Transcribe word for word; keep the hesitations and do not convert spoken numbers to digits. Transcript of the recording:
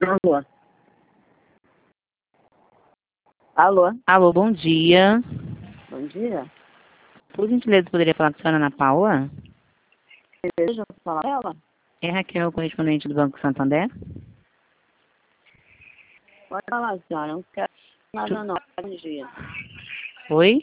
Alô? Alô? Alô, bom dia. Bom dia. Por gentileza, poderia falar com a senhora Ana Paula? Deseja falar com ela? É Raquel, correspondente do Banco Santander? Pode falar, senhora. Não quero nada não. Bom dia. Oi?